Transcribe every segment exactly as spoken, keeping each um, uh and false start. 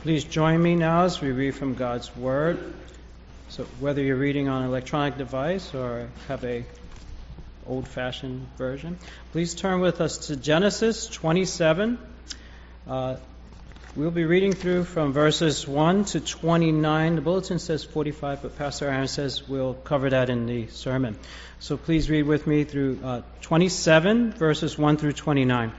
Please join me now as we read from God's Word. So whether you're reading on an electronic device or have a old-fashioned version, please turn with us to Genesis twenty-seven. Uh, we'll be reading through from verses one to twenty-nine. The bulletin says forty-five, but Pastor Aaron says we'll cover that in the sermon. So please read with me through uh, twenty-seven, verses one through twenty-nine.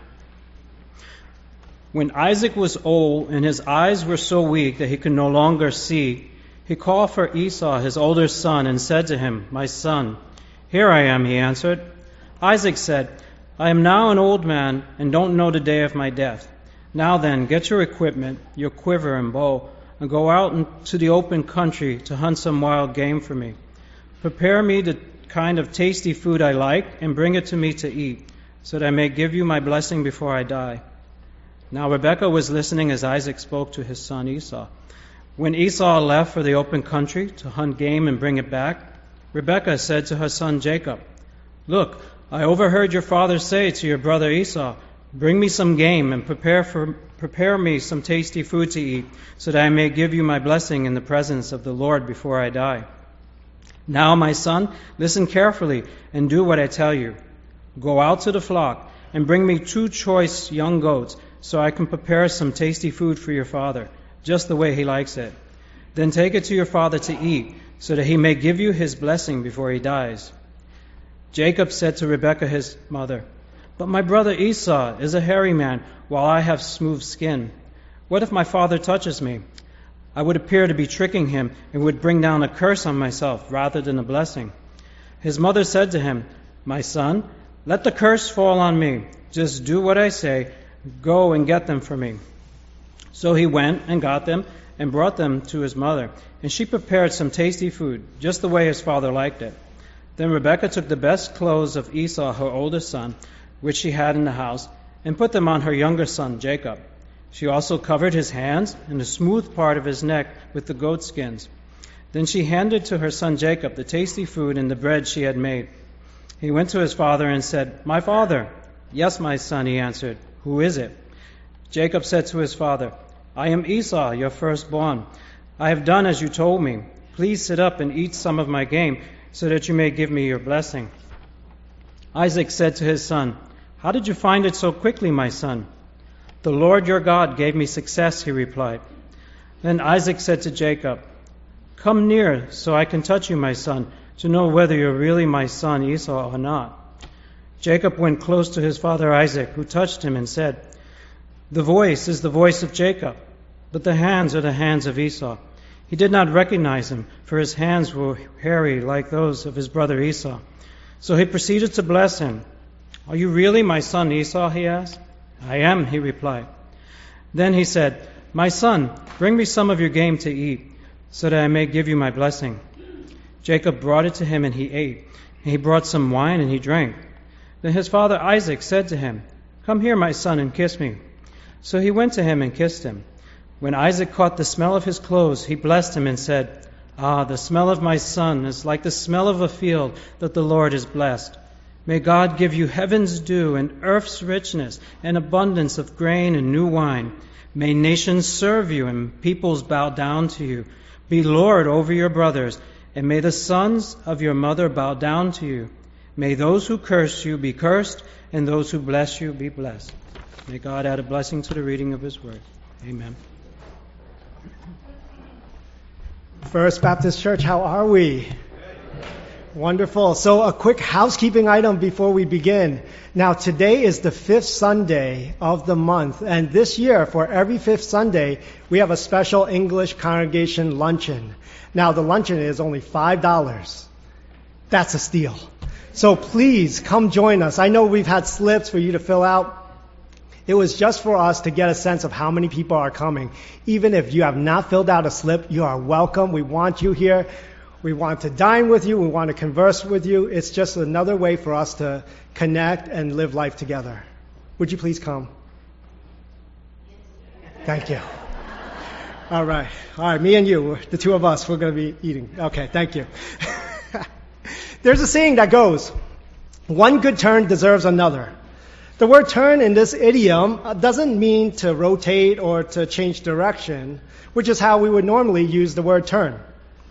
When Isaac was old and his eyes were so weak that he could no longer see, he called for Esau, his older son, and said to him, "My son." "Here I am," he answered. Isaac said, "I am now an old man and don't know the day of my death. Now then, get your equipment, your quiver and bow, and go out into the open country to hunt some wild game for me. Prepare me the kind of tasty food I like and bring it to me to eat, so that I may give you my blessing before I die." Now Rebekah was listening as Isaac spoke to his son Esau. When Esau left for the open country to hunt game and bring it back, Rebekah said to her son Jacob, "Look, I overheard your father say to your brother Esau, 'Bring me some game and prepare for prepare me some tasty food to eat, so that I may give you my blessing in the presence of the Lord before I die.' Now, my son, listen carefully and do what I tell you. Go out to the flock and bring me two choice young goats, so I can prepare some tasty food for your father, just the way he likes it. Then take it to your father to eat, so that he may give you his blessing before he dies." Jacob said to Rebekah his mother, "But my brother Esau is a hairy man, while I have smooth skin. What if my father touches me? I would appear to be tricking him and would bring down a curse on myself rather than a blessing." His mother said to him, "My son, let the curse fall on me. Just do what I say. Go and get them for me." So he went and got them and brought them to his mother, and she prepared some tasty food, just the way his father liked it. Then Rebekah took the best clothes of Esau, her oldest son, which she had in the house, and put them on her younger son, Jacob. She also covered his hands and the smooth part of his neck with the goat skins. Then she handed to her son Jacob the tasty food and the bread she had made. He went to his father and said, "My father." "Yes, my son," he answered. "Who is it?" Jacob said to his father, "I am Esau, your firstborn. I have done as you told me. Please sit up and eat some of my game, so that you may give me your blessing." Isaac said to his son, "How did you find it so quickly, my son?" "The Lord your God gave me success," he replied. Then Isaac said to Jacob, "Come near, so I can touch you, my son, to know whether you're really my son Esau or not." Jacob went close to his father Isaac, who touched him and said, "The voice is the voice of Jacob, but the hands are the hands of Esau." He did not recognize him, for his hands were hairy like those of his brother Esau. So he proceeded to bless him. "Are you really my son Esau?" he asked. "I am," he replied. Then he said, "My son, bring me some of your game to eat, so that I may give you my blessing." Jacob brought it to him, and he ate. And he brought some wine, and he drank. Then his father Isaac said to him, "Come here, my son, and kiss me." So he went to him and kissed him. When Isaac caught the smell of his clothes, he blessed him and said, "Ah, the smell of my son is like the smell of a field that the Lord has blessed. May God give you heaven's dew and earth's richness and abundance of grain and new wine. May nations serve you and peoples bow down to you. Be Lord over your brothers, and may the sons of your mother bow down to you. May those who curse you be cursed, and those who bless you be blessed." May God add a blessing to the reading of His Word. Amen. First Baptist Church, how are we? Wonderful. So a quick housekeeping item before we begin. Now today is the fifth Sunday of the month, and this year for every fifth Sunday we have a special English congregation luncheon. Now the luncheon is only five dollars. That's a steal. So please come join us. I know we've had slips for you to fill out. It was just for us to get a sense of how many people are coming. Even if you have not filled out a slip, you are welcome. We want you here. We want to dine with you. We want to converse with you. It's just another way for us to connect and live life together. Would you please come? Thank you. All right. All right, me and you, the two of us, we're going to be eating. Okay, thank you. There's a saying that goes, one good turn deserves another. The word turn in this idiom doesn't mean to rotate or to change direction, which is how we would normally use the word turn.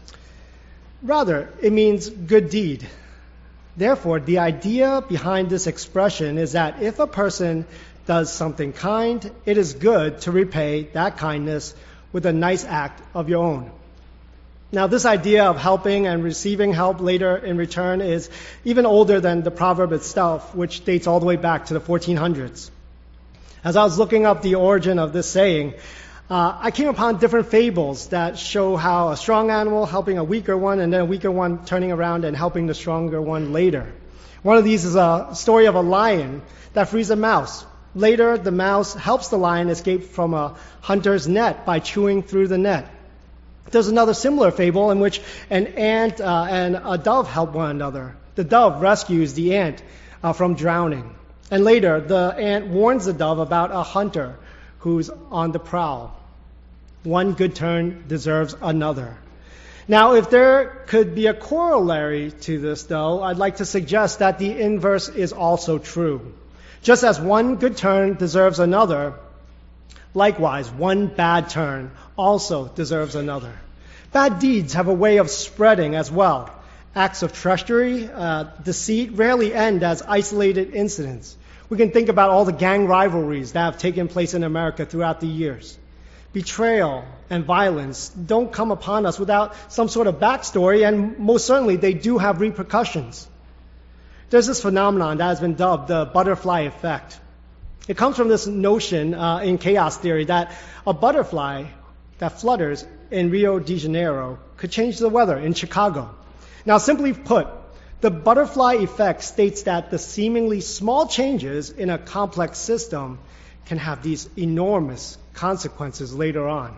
Rather, it means good deed. Therefore, the idea behind this expression is that if a person does something kind, it is good to repay that kindness with a nice act of your own. Now, this idea of helping and receiving help later in return is even older than the proverb itself, which dates all the way back to the fourteen hundreds. As I was looking up the origin of this saying, uh, I came upon different fables that show how a strong animal helping a weaker one, and then a weaker one turning around and helping the stronger one later. One of these is a story of a lion that frees a mouse. Later, the mouse helps the lion escape from a hunter's net by chewing through the net. There's another similar fable in which an ant uh, and a dove help one another. The dove rescues the ant uh, from drowning. And later, the ant warns the dove about a hunter who's on the prowl. One good turn deserves another. Now, if there could be a corollary to this, though, I'd like to suggest that the inverse is also true. Just as one good turn deserves another, likewise, one bad turn also deserves another. Bad deeds have a way of spreading as well. Acts of treachery, uh, deceit rarely end as isolated incidents. We can think about all the gang rivalries that have taken place in America throughout the years. Betrayal and violence don't come upon us without some sort of backstory, and most certainly they do have repercussions. There's this phenomenon that has been dubbed the butterfly effect. It comes from this notion uh, in chaos theory that a butterfly that flutters in Rio de Janeiro could change the weather in Chicago. Now, simply put, the butterfly effect states that the seemingly small changes in a complex system can have these enormous consequences later on.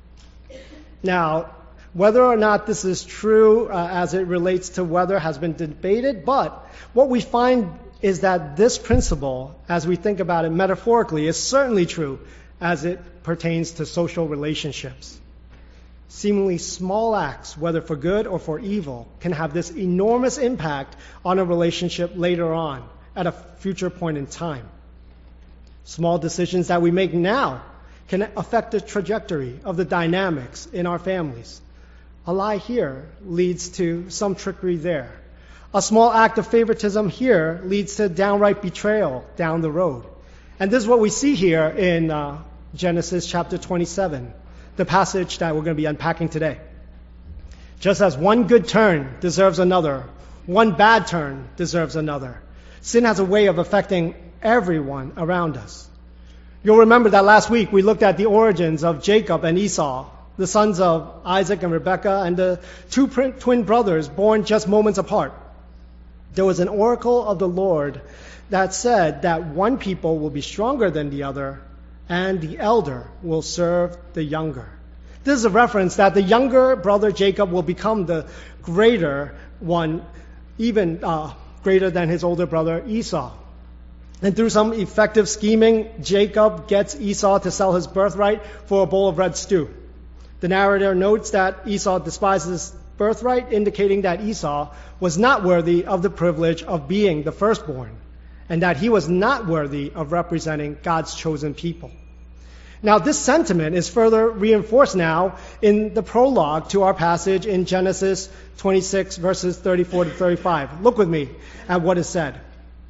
Now, whether or not this is true uh, as it relates to weather has been debated, but what we find is that this principle, as we think about it metaphorically, is certainly true as it pertains to social relationships. Seemingly small acts, whether for good or for evil, can have this enormous impact on a relationship later on, at a future point in time. Small decisions that we make now can affect the trajectory of the dynamics in our families. A lie here leads to some trickery there. A small act of favoritism here leads to downright betrayal down the road. And this is what we see here in uh, Genesis chapter twenty-seven, the passage that we're going to be unpacking today. Just as one good turn deserves another, one bad turn deserves another. Sin has a way of affecting everyone around us. You'll remember that last week we looked at the origins of Jacob and Esau, the sons of Isaac and Rebekah, and the two twin brothers born just moments apart. There was an oracle of the Lord that said that one people will be stronger than the other, and the elder will serve the younger. This is a reference that the younger brother Jacob will become the greater one, even uh, greater than his older brother Esau. And through some effective scheming, Jacob gets Esau to sell his birthright for a bowl of red stew. The narrator notes that Esau despises birthright, indicating that Esau was not worthy of the privilege of being the firstborn, and that he was not worthy of representing God's chosen people. Now, this sentiment is further reinforced now in the prologue to our passage in Genesis twenty-six, verses thirty-four to thirty-five. Look with me at what is said.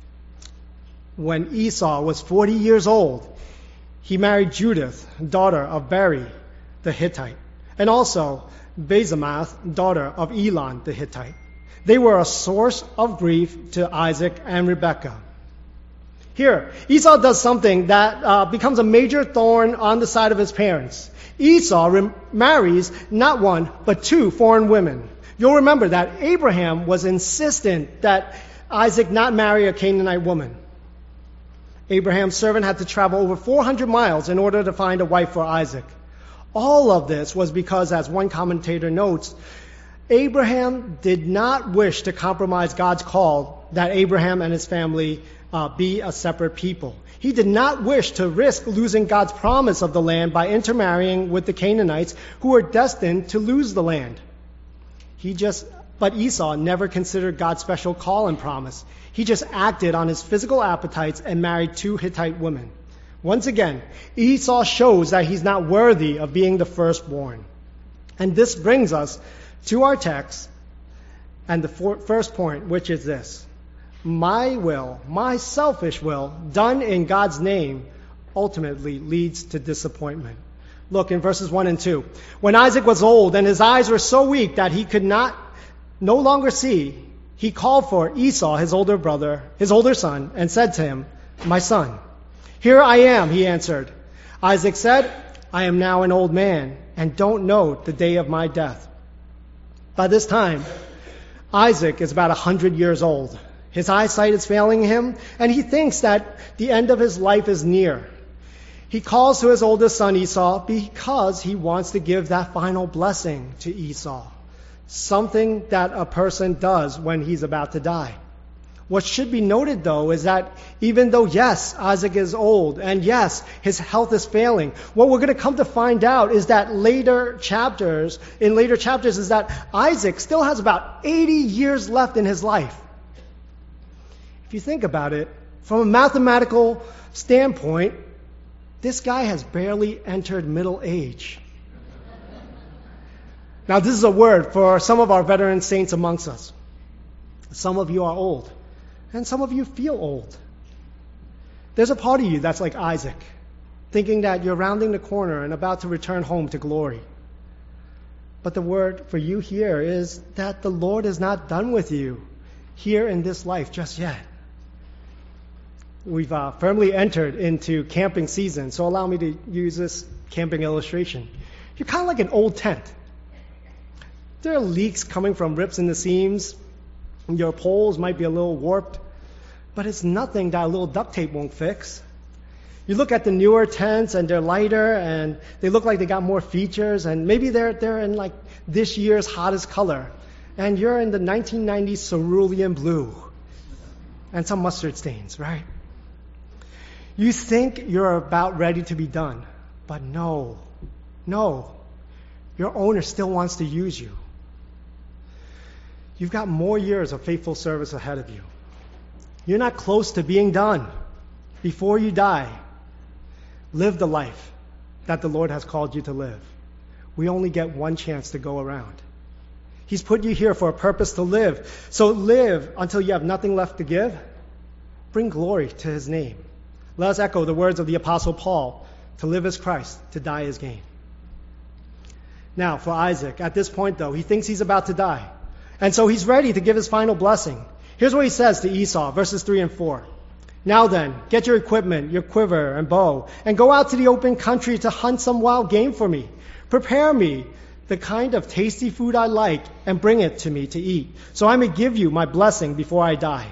When Esau was forty years old, he married Judith, daughter of Beri, the Hittite, and also Basemath, daughter of Elon, the Hittite. They were a source of grief to Isaac and Rebekah. Here, Esau does something that uh, becomes a major thorn on the side of his parents. Esau rem- marries not one, but two foreign women. You'll remember that Abraham was insistent that Isaac not marry a Canaanite woman. Abraham's servant had to travel over four hundred miles in order to find a wife for Isaac. All of this was because, as one commentator notes, Abraham did not wish to compromise God's call that Abraham and his family uh, be a separate people. He did not wish to risk losing God's promise of the land by intermarrying with the Canaanites who were destined to lose the land. He just But Esau never considered God's special call and promise. He just acted on his physical appetites and married two Hittite women. Once again, Esau shows that he's not worthy of being the firstborn. And this brings us to our text and the for- first point, which is this. My will, my selfish will, done in God's name, ultimately leads to disappointment. Look in verses one and two. When Isaac was old and his eyes were so weak that he could not no longer see, he called for Esau, his older brother, his older son, and said to him, "My son." "Here I am," he answered. Isaac said, "I am now an old man and don't know the day of my death." By this time, Isaac is about a hundred years old. His eyesight is failing him, and he thinks that the end of his life is near. He calls to his oldest son Esau because he wants to give that final blessing to Esau, something that a person does when he's about to die. What should be noted, though, is that even though, yes, Isaac is old, and yes, his health is failing, what we're going to come to find out is that later chapters, in later chapters, is that Isaac still has about eighty years left in his life. If you think about it, from a mathematical standpoint, this guy has barely entered middle age. Now, this is a word for some of our veteran saints amongst us. Some of you are old, and some of you feel old. There's a part of you that's like Isaac, thinking that you're rounding the corner and about to return home to glory. But the word for you here is that the Lord is not done with you here in this life just yet. We've uh, firmly entered into camping season, so allow me to use this camping illustration. You're kind of like an old tent. There are leaks coming from rips in the seams. Your poles might be a little warped, but it's nothing that a little duct tape won't fix. You look at the newer tents and they're lighter and they look like they got more features, and maybe they're they're in like this year's hottest color, and you're in the nineteen nineties cerulean blue and some mustard stains, right? You think you're about ready to be done, but no, no. Your owner still wants to use you. You've got more years of faithful service ahead of you. You're not close to being done. Before you die, live the life that the Lord has called you to live. We only get one chance to go around. He's put you here for a purpose to live. So live until you have nothing left to give. Bring glory to His name. Let us echo the words of the Apostle Paul, to live is Christ, to die is gain. Now, for Isaac, at this point, though, he thinks he's about to die. And so he's ready to give his final blessing. Here's what he says to Esau, verses three and four. "Now then, get your equipment, your quiver and bow, and go out to the open country to hunt some wild game for me. Prepare me the kind of tasty food I like, and bring it to me to eat, so I may give you my blessing before I die."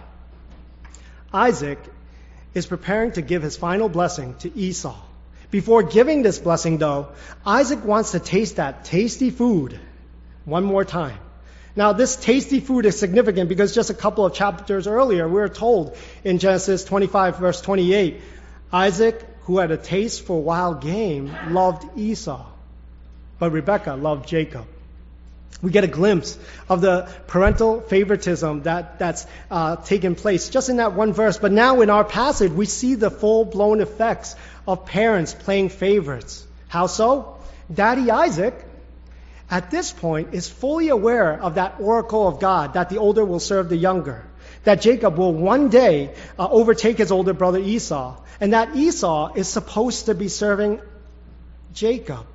Isaac is preparing to give his final blessing to Esau. Before giving this blessing, though, Isaac wants to taste that tasty food one more time. Now, this tasty food is significant because just a couple of chapters earlier, we were told in Genesis twenty-five, verse twenty-eight, Isaac, who had a taste for wild game, loved Esau, but Rebekah loved Jacob. We get a glimpse of the parental favoritism that, that's uh, taken place just in that one verse. But now in our passage, we see the full-blown effects of parents playing favorites. How so? Daddy Isaac, at this point, is fully aware of that oracle of God, that the older will serve the younger, that Jacob will one day uh, overtake his older brother Esau, and that Esau is supposed to be serving Jacob.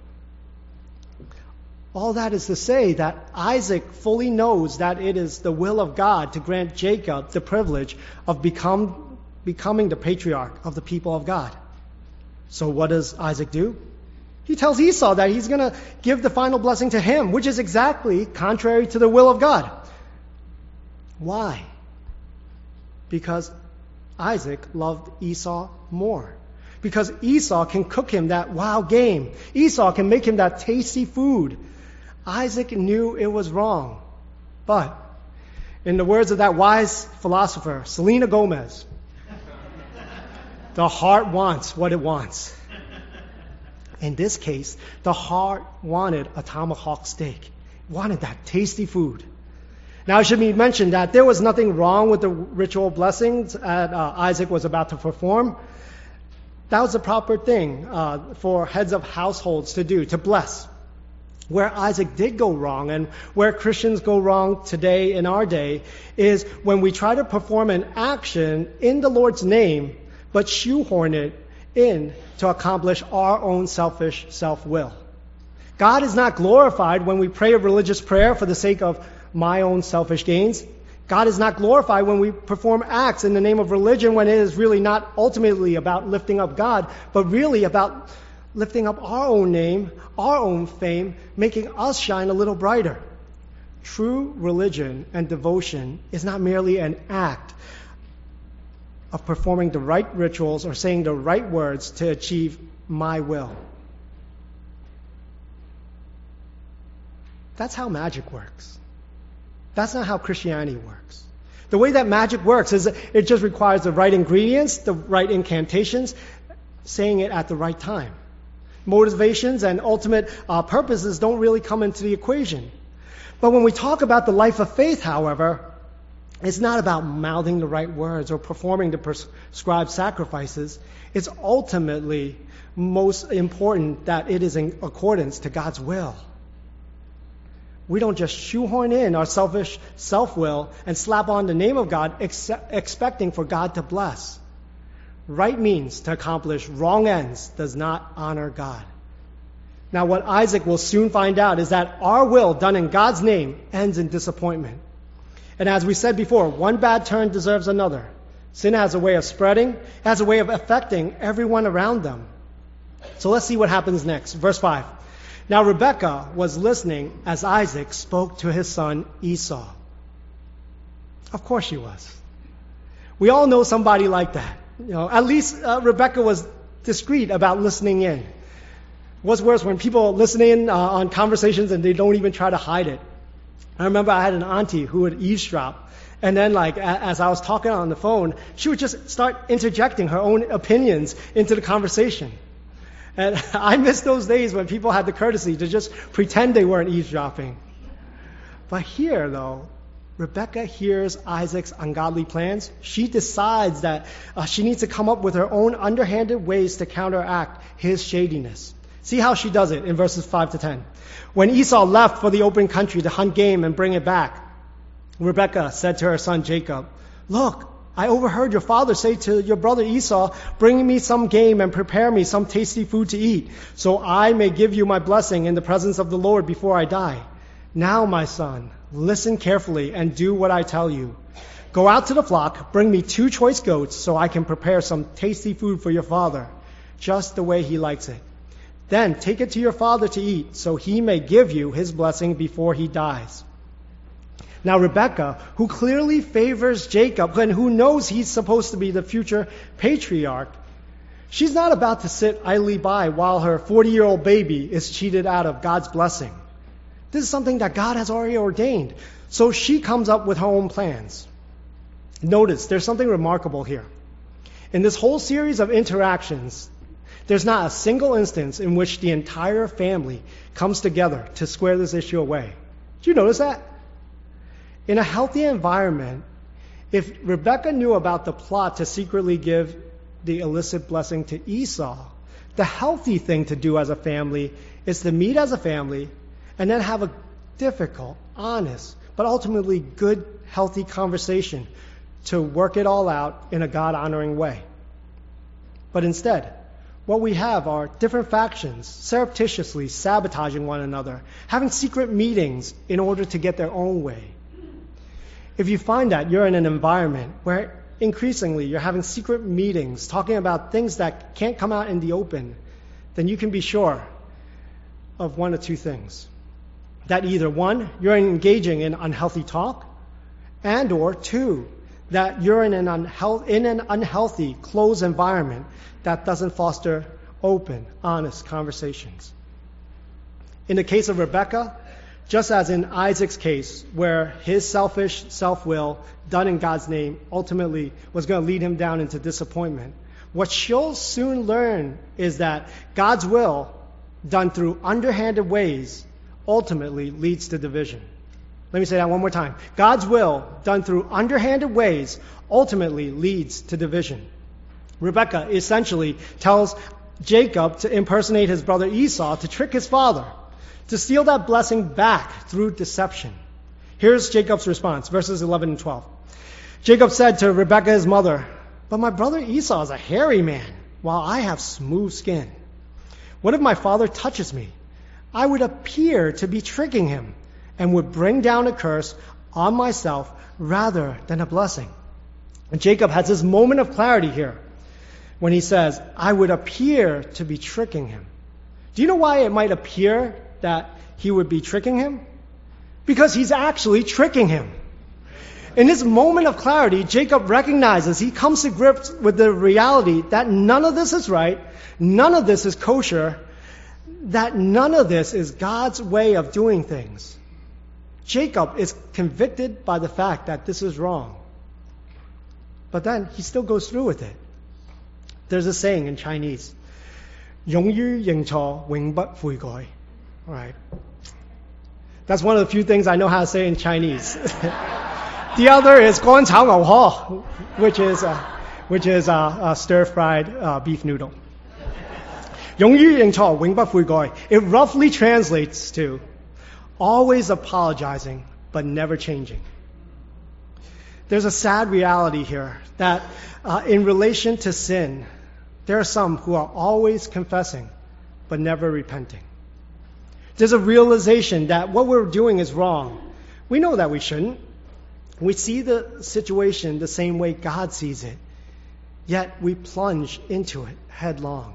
All that is to say that Isaac fully knows that it is the will of God to grant Jacob the privilege of become, becoming the patriarch of the people of God. So what does Isaac do? He tells Esau that he's going to give the final blessing to him, which is exactly contrary to the will of God. Why? Because Isaac loved Esau more. Because Esau can cook him that wild game. Esau can make him that tasty food. Isaac knew it was wrong. But, in the words of that wise philosopher, Selena Gomez, the heart wants what it wants. In this case, the heart wanted a tomahawk steak, wanted that tasty food. Now, it should be mentioned that there was nothing wrong with the ritual blessings that uh, Isaac was about to perform. That was the proper thing uh, for heads of households to do, to bless. Where Isaac did go wrong, and where Christians go wrong today in our day, is when we try to perform an action in the Lord's name, but shoehorn it in to accomplish our own selfish self-will. God is not glorified when we pray a religious prayer for the sake of my own selfish gains. God is not glorified when we perform acts in the name of religion when it is really not ultimately about lifting up God, but really about lifting up our own name, our own fame, making us shine a little brighter. True religion and devotion is not merely an act of performing the right rituals or saying the right words to achieve my will. That's how magic works. That's not how Christianity works. The way that magic works is it just requires the right ingredients, the right incantations, saying it at the right time. Motivations and ultimate uh, purposes don't really come into the equation. But when we talk about the life of faith, however, it's not about mouthing the right words or performing the prescribed sacrifices. It's ultimately most important that it is in accordance to God's will. We don't just shoehorn in our selfish self-will and slap on the name of God ex- expecting for God to bless. Right means to accomplish wrong ends does not honor God. Now, what Isaac will soon find out is that our will done in God's name ends in disappointment. And as we said before, one bad turn deserves another. Sin has a way of spreading, has a way of affecting everyone around them. So let's see what happens next. Verse five. Now Rebekah was listening as Isaac spoke to his son Esau. Of course she was. We all know somebody like that. You know, at least uh, Rebekah was discreet about listening in. What's worse, when people listen in uh, on conversations and they don't even try to hide it. I remember I had an auntie who would eavesdrop. And then, like, a- as I was talking on the phone, she would just start interjecting her own opinions into the conversation. And I miss those days when people had the courtesy to just pretend they weren't eavesdropping. But here, though, Rebekah hears Isaac's ungodly plans. She decides that uh, she needs to come up with her own underhanded ways to counteract his shadiness. See how she does it in verses five to ten. When Esau left for the open country to hunt game and bring it back, Rebekah said to her son Jacob, "Look, I overheard your father say to your brother Esau, 'Bring me some game and prepare me some tasty food to eat, so I may give you my blessing in the presence of the Lord before I die.' Now, my son, listen carefully and do what I tell you. Go out to the flock, bring me two choice goats so I can prepare some tasty food for your father, just the way he likes it. Then take it to your father to eat, so he may give you his blessing before he dies." Now Rebekah, who clearly favors Jacob and who knows he's supposed to be the future patriarch, she's not about to sit idly by while her forty-year-old baby is cheated out of God's blessing. This is something that God has already ordained. So she comes up with her own plans. Notice, there's something remarkable here. In this whole series of interactions, there's not a single instance in which the entire family comes together to square this issue away. Did you notice that? In a healthy environment, if Rebekah knew about the plot to secretly give the illicit blessing to Esau, the healthy thing to do as a family is to meet as a family and then have a difficult, honest, but ultimately good, healthy conversation to work it all out in a God-honoring way. But instead, what we have are different factions surreptitiously sabotaging one another, having secret meetings in order to get their own way. If you find that you're in an environment where increasingly you're having secret meetings talking about things that can't come out in the open, then you can be sure of one or two things. That either one, you're engaging in unhealthy talk, and or two, that you're in an, unhealth, in an unhealthy, closed environment that doesn't foster open, honest conversations. In the case of Rebekah, just as in Isaac's case, where his selfish self-will, done in God's name, ultimately was going to lead him down into disappointment, what she'll soon learn is that God's will, done through underhanded ways, ultimately leads to division. Let me say that one more time. God's will, done through underhanded ways, ultimately leads to division. Rebekah essentially tells Jacob to impersonate his brother Esau to trick his father, to steal that blessing back through deception. Here's Jacob's response, verses eleven and twelve. Jacob said to Rebekah, his mother, "But my brother Esau is a hairy man, while I have smooth skin. What if my father touches me? I would appear to be tricking him and would bring down a curse on myself rather than a blessing." And Jacob has this moment of clarity here when he says, "I would appear to be tricking him." Do you know why it might appear that he would be tricking him? Because he's actually tricking him. In this moment of clarity, Jacob recognizes, he comes to grips with the reality that none of this is right, none of this is kosher, that none of this is God's way of doing things. Jacob is convicted by the fact that this is wrong. But then he still goes through with it. There's a saying in Chinese, 勇於認錯，永不悔改. All right. That's one of the few things I know how to say in Chinese. The other is 乾炒牛河, which is uh, which is uh, a stir-fried uh, beef noodle. 勇於認錯，永不悔改. It roughly translates to always apologizing but never changing. There's a sad reality here that uh, in relation to sin, there are some who are always confessing but never repenting. There's a realization that what we're doing is wrong. We know that we shouldn't. We see the situation the same way God sees it, yet we plunge into it headlong,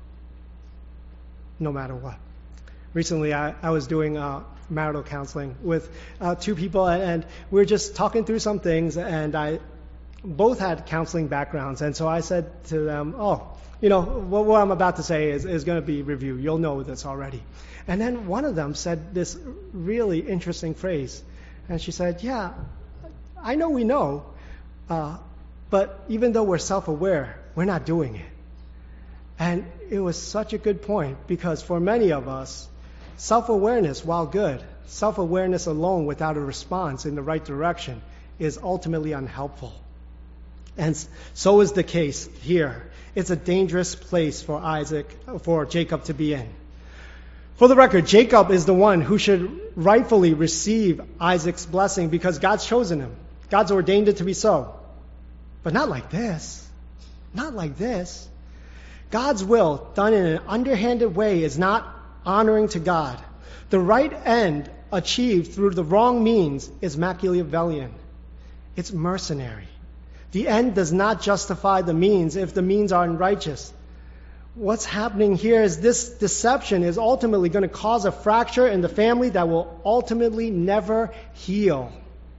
no matter what. Recently, I, I was doing uh, marital counseling with uh, two people, and, and we were just talking through some things, and I both had counseling backgrounds, and so I said to them, oh, you know, what, what I'm about to say is, is going to be review. You'll know this already. And then one of them said this really interesting phrase, and she said, yeah, I know we know, uh, but even though we're self-aware, we're not doing it. And it was such a good point, because for many of us, self-awareness, while good, self-awareness alone without a response in the right direction is ultimately unhelpful. And so is the case here. It's a dangerous place for Isaac, for Jacob to be in. For the record, Jacob is the one who should rightfully receive Isaac's blessing because God's chosen him. God's ordained it to be so. But not like this. Not like this. God's will, done in an underhanded way, is not honoring to God. The right end achieved through the wrong means is Machiavellian. It's mercenary. The end does not justify the means if the means are unrighteous. What's happening here is this deception is ultimately going to cause a fracture in the family that will ultimately never heal.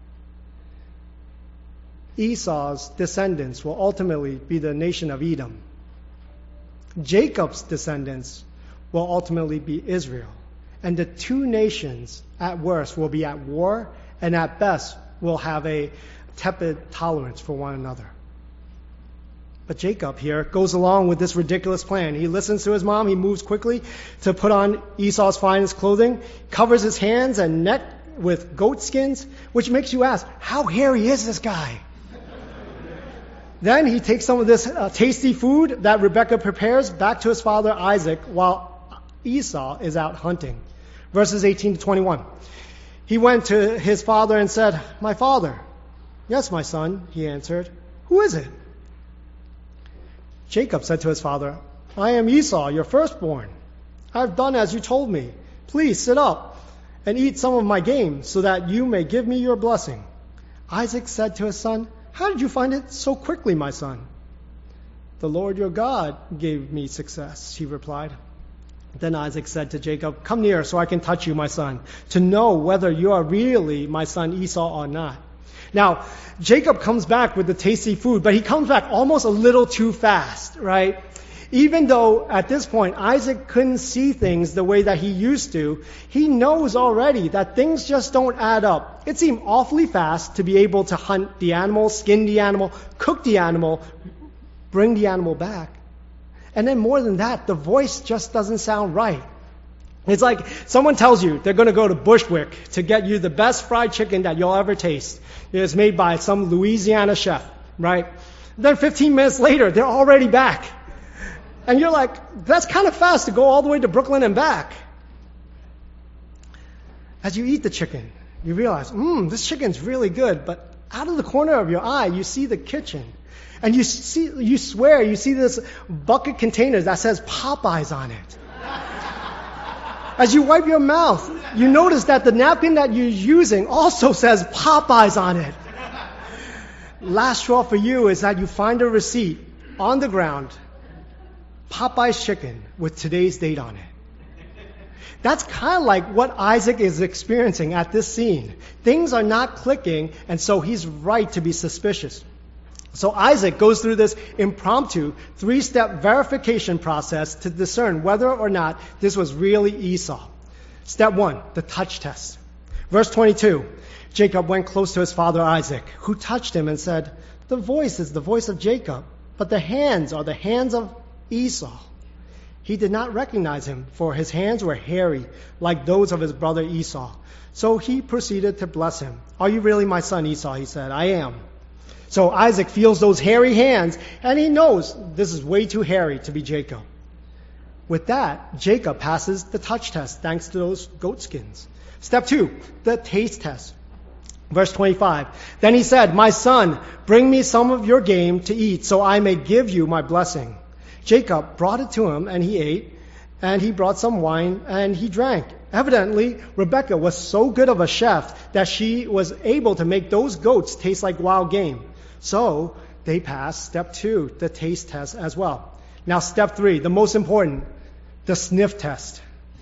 Esau's descendants will ultimately be the nation of Edom. Jacob's descendants will ultimately be Israel. And the two nations, at worst, will be at war, and at best, will have a tepid tolerance for one another. But Jacob here goes along with this ridiculous plan. He listens to his mom. He moves quickly to put on Esau's finest clothing, covers his hands and neck with goat skins, which makes you ask, how hairy is this guy? Then he takes some of this uh, tasty food that Rebekah prepares back to his father Isaac while Esau is out hunting. Verses eighteen to twenty-one. He went to his father and said, "My father." "Yes, my son," he answered. "Who is it?" Jacob said to his father, "I am Esau, your firstborn. I have done as you told me. Please sit up and eat some of my game so that you may give me your blessing." Isaac said to his son, "How did you find it so quickly, my son?" "The Lord your God gave me success," he replied. Then Isaac said to Jacob, "Come near so I can touch you, my son, to know whether you are really my son Esau or not." Now, Jacob comes back with the tasty food, but he comes back almost a little too fast, right? Even though at this point Isaac couldn't see things the way that he used to, he knows already that things just don't add up. It seemed awfully fast to be able to hunt the animal, skin the animal, cook the animal, bring the animal back. And then more than that, the voice just doesn't sound right. It's like someone tells you they're going to go to Bushwick to get you the best fried chicken that you'll ever taste. It's made by some Louisiana chef, right? Then fifteen minutes later, they're already back. And you're like, that's kind of fast to go all the way to Brooklyn and back. As you eat the chicken, you realize, mmm, this chicken's really good, but out of the corner of your eye, you see the kitchen. And you see, you swear, you see this bucket container that says Popeyes on it. As you wipe your mouth, you notice that the napkin that you're using also says Popeyes on it. Last straw for you is that you find a receipt on the ground, Popeyes chicken with today's date on it. That's kind of like what Isaac is experiencing at this scene. Things are not clicking, and so he's right to be suspicious. So Isaac goes through this impromptu three-step verification process to discern whether or not this was really Esau. Step one, the touch test. Verse twenty-two, Jacob went close to his father Isaac, who touched him and said, "The voice is the voice of Jacob, but the hands are the hands of Esau." He did not recognize him, for his hands were hairy, like those of his brother Esau. So he proceeded to bless him. "Are you really my son, Esau?" he said. "I am." So Isaac feels those hairy hands, and he knows this is way too hairy to be Jacob. With that, Jacob passes the touch test thanks to those goat skins. Step two, the taste test. Verse twenty-five, then he said, "My son, bring me some of your game to eat so I may give you my blessing." Jacob brought it to him, and he ate, and he brought some wine, and he drank. Evidently, Rebekah was so good of a chef that she was able to make those goats taste like wild game. So they passed step two, the taste test as well. Now step three, the most important, the sniff test.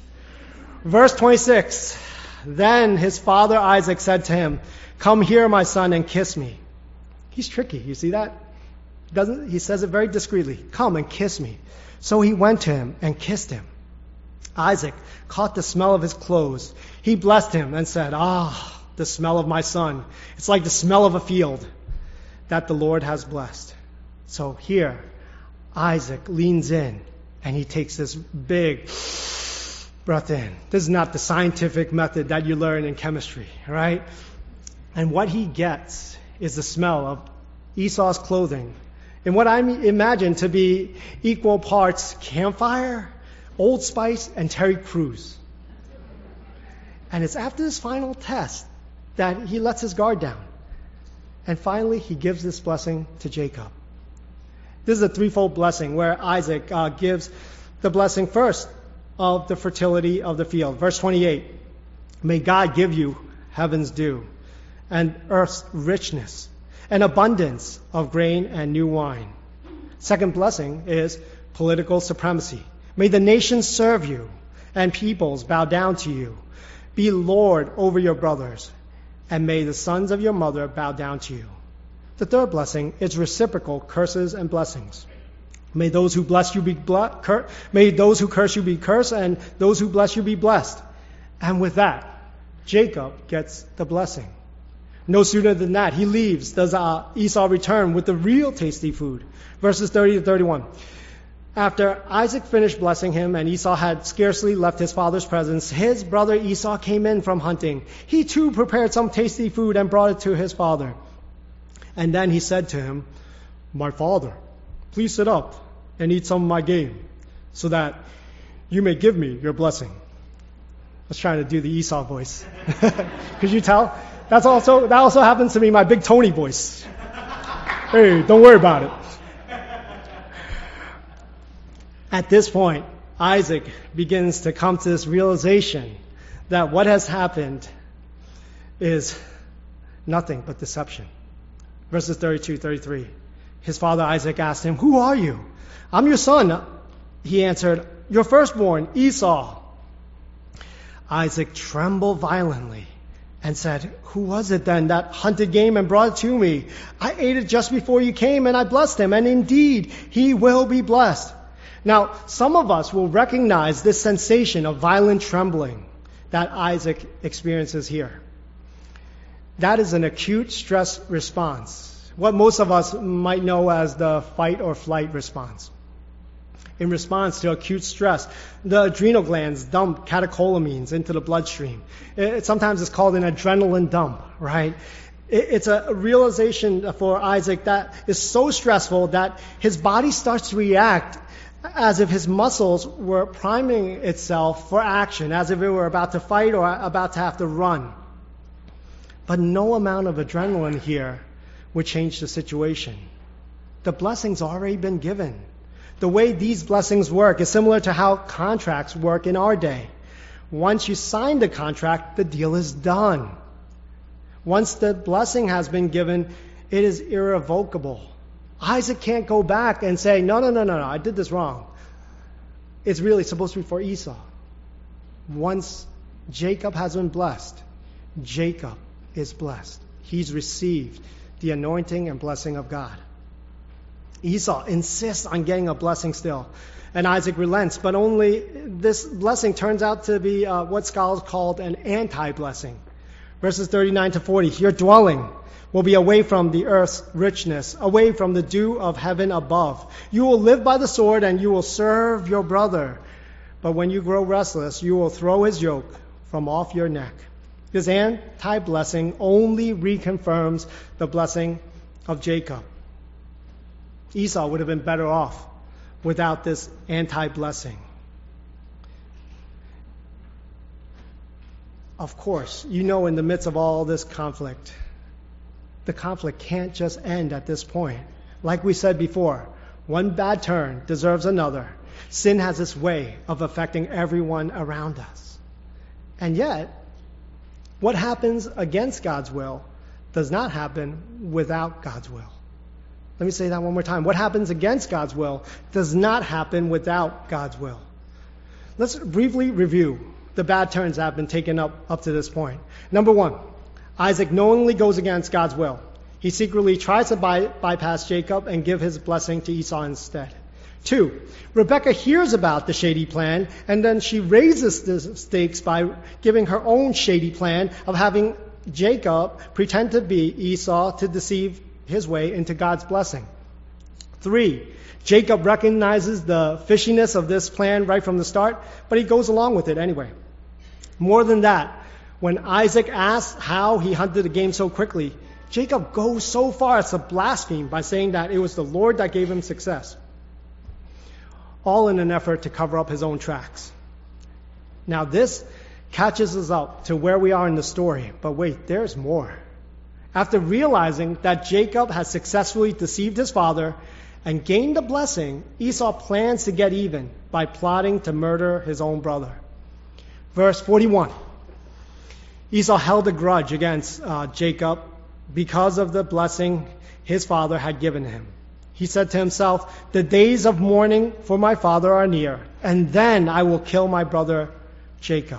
Verse twenty-six, then his father Isaac said to him, "Come here, my son, and kiss me." He's tricky, you see that? Doesn't he says it very discreetly, "Come and kiss me." So he went to him and kissed him. Isaac caught the smell of his clothes. He blessed him and said, "Ah, the smell of my son. It's like the smell of a field that the Lord has blessed." So here, Isaac leans in and he takes this big breath in. This is not the scientific method that you learn in chemistry, right? And what he gets is the smell of Esau's clothing, and what I imagine to be equal parts campfire, Old Spice, and Terry Crews. And it's after this final test that he lets his guard down. And finally, he gives this blessing to Jacob. This is a threefold blessing where Isaac uh, gives the blessing first of the fertility of the field. Verse twenty-eight, "May God give you heaven's dew and earth's richness, an abundance of grain and new wine." Second blessing is political supremacy. "May the nations serve you and peoples bow down to you. Be Lord over your brothers, and may the sons of your mother bow down to you." The third blessing is reciprocal curses and blessings. "May those who bless you be ble- cur- may those who curse you be cursed, and those who bless you be blessed." And with that, Jacob gets the blessing. No sooner than that, he leaves, does uh, Esau return with the real tasty food. Verses thirty to thirty-one. After Isaac finished blessing him and Esau had scarcely left his father's presence, his brother Esau came in from hunting. He too prepared some tasty food and brought it to his father. And then he said to him, "My father, please sit up and eat some of my game so that you may give me your blessing." I was trying to do the Esau voice. Could you tell? That's also, that also happens to be my big Tony voice. Hey, don't worry about it. At this point, Isaac begins to come to this realization that what has happened is nothing but deception. Verses thirty-two, thirty-three. His father Isaac asked him, "Who are you?" "I'm your son." He answered, "Your firstborn, Esau." Isaac trembled violently and said, "Who was it then that hunted game and brought it to me? I ate it just before you came, and I blessed him, and indeed he will be blessed." Now, some of us will recognize this sensation of violent trembling that Isaac experiences here. That is an acute stress response, what most of us might know as the fight or flight response. in response to acute stress. The adrenal glands dump catecholamines into the bloodstream. It, sometimes it's called an adrenaline dump, right? It, it's a realization for Isaac that is so stressful that his body starts to react as if his muscles were priming itself for action, as if it were about to fight or about to have to run. But no amount of adrenaline here would change the situation. The blessing's already been given. The way these blessings work is similar to how contracts work in our day. Once you sign the contract, the deal is done. Once the blessing has been given, it is irrevocable. Isaac can't go back and say, no, no, no, no, no, I did this wrong. It's really supposed to be for Esau. Once Jacob has been blessed, Jacob is blessed. He's received the anointing and blessing of God. Esau insists on getting a blessing still, and Isaac relents, but only this blessing turns out to be uh, what scholars called an anti-blessing. Verses thirty-nine to forty, your dwelling will be away from the earth's richness, away from the dew of heaven above. You will live by the sword and you will serve your brother. But when you grow restless, you will throw his yoke from off your neck. This anti-blessing only reconfirms the blessing of Jacob. Esau would have been better off without this anti-blessing. Of course, you know, in the midst of all this conflict, the conflict can't just end at this point. Like we said before, one bad turn deserves another. Sin has this way of affecting everyone around us. And yet, what happens against God's will does not happen without God's will. Let me say that one more time. What happens against God's will does not happen without God's will. Let's briefly review the bad turns that have been taken up up to this point. Number one, Isaac knowingly goes against God's will. He secretly tries to by, bypass Jacob and give his blessing to Esau instead. Two, Rebekah hears about the shady plan, and then she raises the stakes by giving her own shady plan of having Jacob pretend to be Esau to deceive his way into God's blessing. Three, Jacob recognizes the fishiness of this plan right from the start, but he goes along with it anyway. More than that, when Isaac asks how he hunted the game so quickly, Jacob goes so far as to blaspheme by saying that it was the Lord that gave him success. All in an effort to cover up his own tracks. Now this catches us up to where we are in the story, but wait, there's more. After realizing that Jacob has successfully deceived his father and gained the blessing, Esau plans to get even by plotting to murder his own brother. Verse forty-one. Esau held a grudge against uh, Jacob because of the blessing his father had given him. He said to himself, the days of mourning for my father are near, and then I will kill my brother Jacob.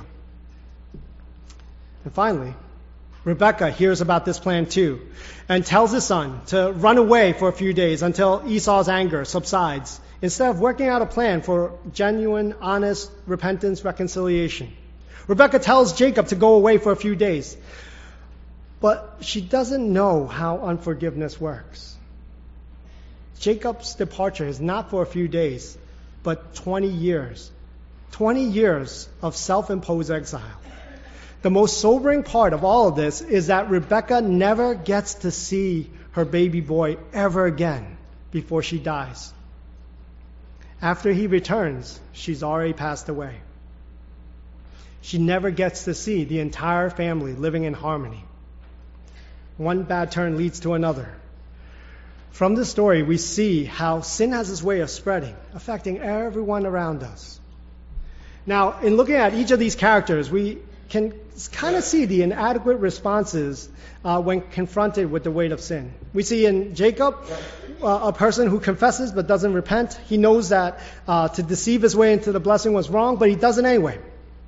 And finally, Rebekah hears about this plan too, and tells his son to run away for a few days until Esau's anger subsides, instead of working out a plan for genuine, honest repentance, reconciliation. Rebekah tells Jacob to go away for a few days, but she doesn't know how unforgiveness works. Jacob's departure is not for a few days, but twenty years. twenty years of self-imposed exile. The most sobering part of all of this is that Rebekah never gets to see her baby boy ever again before she dies. After he returns, she's already passed away. She never gets to see the entire family living in harmony. One bad turn leads to another. From this story, we see how sin has this way of spreading, affecting everyone around us. Now, in looking at each of these characters, we can kind of see the inadequate responses uh, when confronted with the weight of sin. We see in Jacob uh, a person who confesses but doesn't repent. He knows that uh, to deceive his way into the blessing was wrong, but he does it anyway.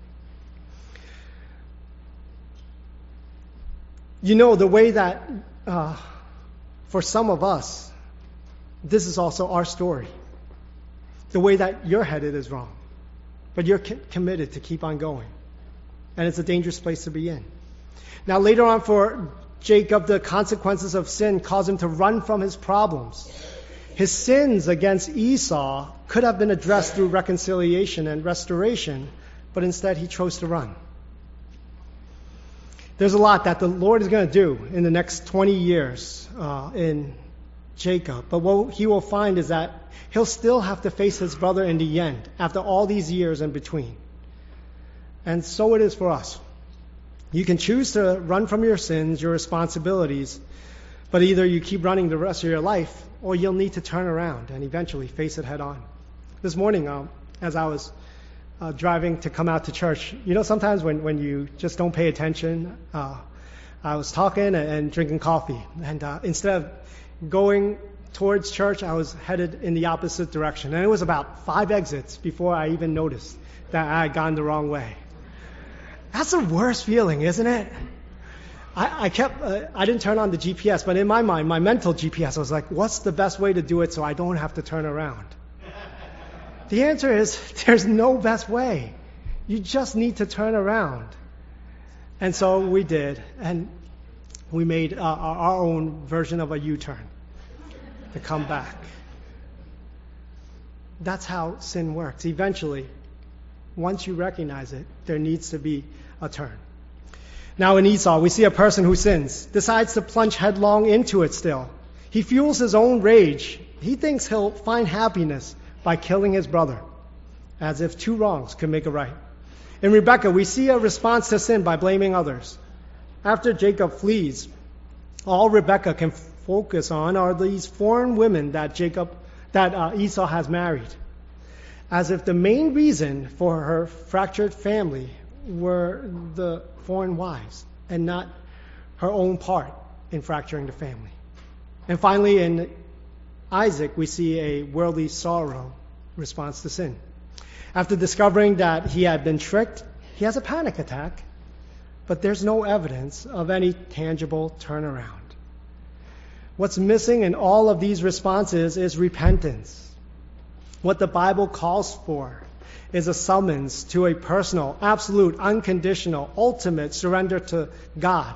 You know, the way that uh, for some of us, this is also our story. The way that you're headed is wrong, but you're co- committed to keep on going. And it's a dangerous place to be in. Now, later on for Jacob, the consequences of sin cause him to run from his problems. his sins against Esau could have been addressed through reconciliation and restoration, but instead he chose to run. There's a lot that the Lord is going to do in the next twenty years uh, in Jacob. But what he will find is that he'll still have to face his brother in the end, after all these years in between. And so it is for us. You can choose to run from your sins, your responsibilities, but either you keep running the rest of your life, or you'll need to turn around and eventually face it head on. This morning, um, as I was Uh, driving to come out to church. You know, sometimes when, when you just don't pay attention, uh, I was talking and, and drinking coffee. And uh, instead of going towards church, I was headed in the opposite direction. And it was about five exits before I even noticed that I had gone the wrong way. That's the worst feeling, isn't it? I, I kept, uh, I didn't turn on the G P S, but in my mind, my mental G P S, I was like, what's the best way to do it so I don't have to turn around? The answer is, there's no best way. You just need to turn around. And so we did, and we made uh, our own version of a U-turn to come back. That's how sin works. Eventually, once you recognize it, there needs to be a turn. Now in Esau, we see a person who sins, decides to plunge headlong into it still. He fuels his own rage. He thinks he'll find happiness by killing his brother, as if two wrongs could make a right. In Rebekah, we see a response to sin by blaming others. After Jacob flees, all Rebekah can focus on are these foreign women that Jacob, that uh, Esau has married, as if the main reason for her fractured family were the foreign wives and not her own part in fracturing the family. And finally, in Isaac, we see a worldly sorrow response to sin. After discovering that he had been tricked, he has a panic attack, but there's no evidence of any tangible turnaround. What's missing in all of these responses is repentance. What the Bible calls for is a summons to a personal, absolute, unconditional, ultimate surrender to God,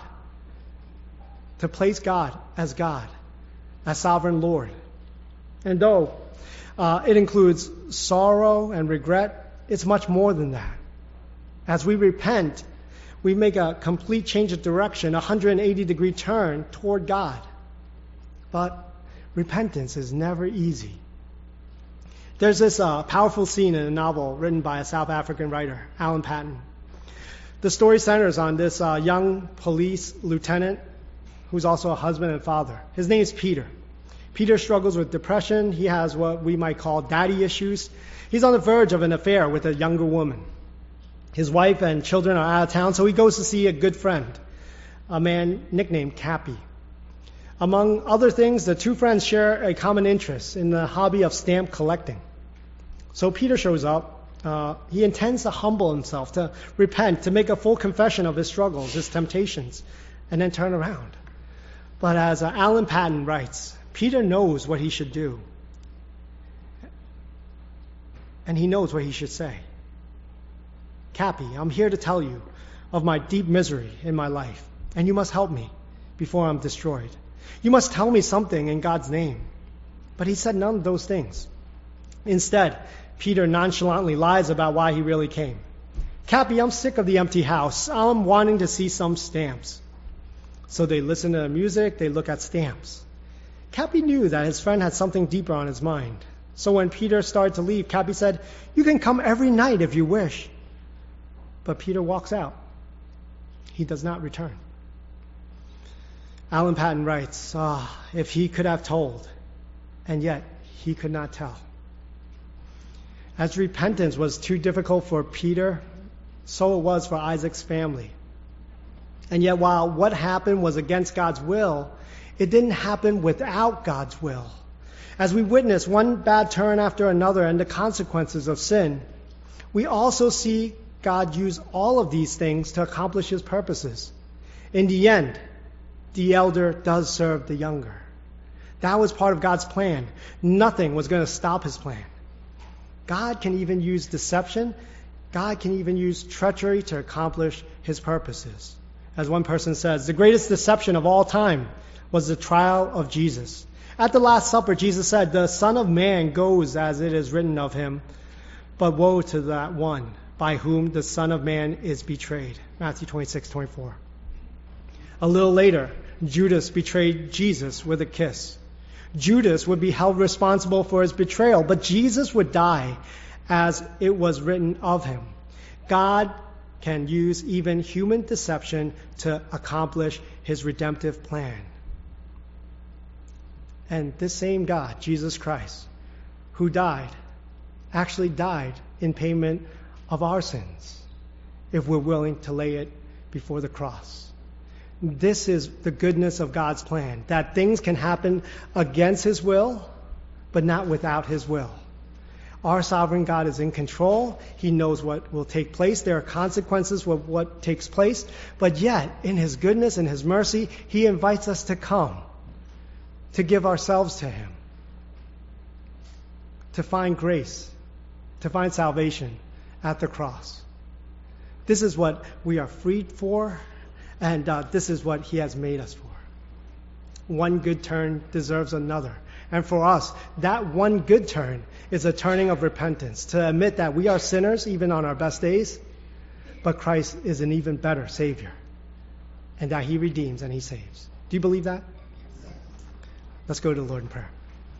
to place God as God, as sovereign Lord. And though uh, it includes sorrow and regret, it's much more than that. As we repent, we make a complete change of direction, a one hundred eighty degree turn toward God. But repentance is never easy. There's this uh, powerful scene in a novel written by a South African writer, Alan Paton. The story centers on this uh, young police lieutenant who's also a husband and father. His name is Peter. Peter struggles with depression. He has what we might call daddy issues. He's on the verge of an affair with a younger woman. His wife and children are out of town, so he goes to see a good friend, a man nicknamed Cappy. Among other things, the two friends share a common interest in the hobby of stamp collecting. So Peter shows up. Uh, he intends to humble himself, to repent, to make a full confession of his struggles, his temptations, and then turn around. But as uh, Alan Paton writes, Peter knows what he should do. And he knows what he should say. Cappy, I'm here to tell you of my deep misery in my life, and you must help me before I'm destroyed. You must tell me something in God's name. But he said none of those things. Instead, Peter nonchalantly lies about why he really came. Cappy, I'm sick of the empty house. I'm wanting to see some stamps. So they listen to the music, they look at stamps. Cappy knew that his friend had something deeper on his mind. So when Peter started to leave, Cappy said, "You can come every night if you wish." But Peter walks out. He does not return. Alan Paton writes, ah, if he could have told, and yet he could not tell. As repentance was too difficult for Peter, so it was for Isaac's family. And yet while what happened was against God's will, it didn't happen without God's will. As we witness one bad turn after another and the consequences of sin, we also see God use all of these things to accomplish his purposes. In the end, the elder does serve the younger. That was part of God's plan. Nothing was going to stop his plan. God can even use deception. God can even use treachery to accomplish his purposes. As one person says, the greatest deception of all time was the trial of Jesus. At the Last Supper, Jesus said, "The Son of Man goes as it is written of him, but woe to that one by whom the Son of Man is betrayed." Matthew twenty-six, twenty-four. A little later, Judas betrayed Jesus with a kiss. Judas would be held responsible for his betrayal, but Jesus would die as it was written of him. God can use even human deception to accomplish his redemptive plan. And this same God, Jesus Christ, who died, actually died in payment of our sins, if we're willing to lay it before the cross. This is the goodness of God's plan, that things can happen against his will, but not without his will. Our sovereign God is in control. He knows what will take place. There are consequences with what takes place. But yet, in his goodness and his mercy, he invites us to come, to give ourselves to him, to find grace, to find salvation at the cross. This is what we are freed for, and uh, this is what he has made us for. One good turn deserves another. And for us, that one good turn is a turning of repentance, to admit that we are sinners even on our best days, but Christ is an even better Savior, and that he redeems and he saves. Do you believe that? Let's go to the Lord in prayer.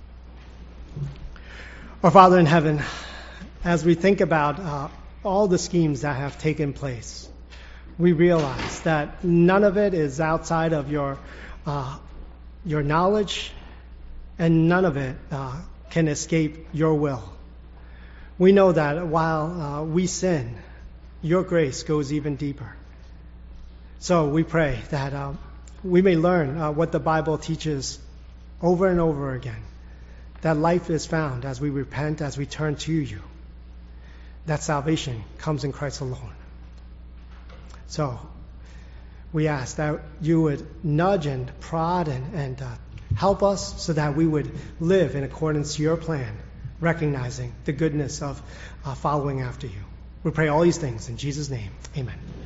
Our Father in heaven, as we think about uh, all the schemes that have taken place, we realize that none of it is outside of your uh, your knowledge, and none of it uh, can escape your will. We know that while uh, we sin, your grace goes even deeper. So we pray that uh, we may learn uh, what the Bible teaches over and over again, that life is found as we repent, as we turn to you, that salvation comes in Christ alone. So we ask that you would nudge and prod and, and uh, help us so that we would live in accordance to your plan, recognizing the goodness of uh, following after you. We pray all these things in Jesus' name. Amen.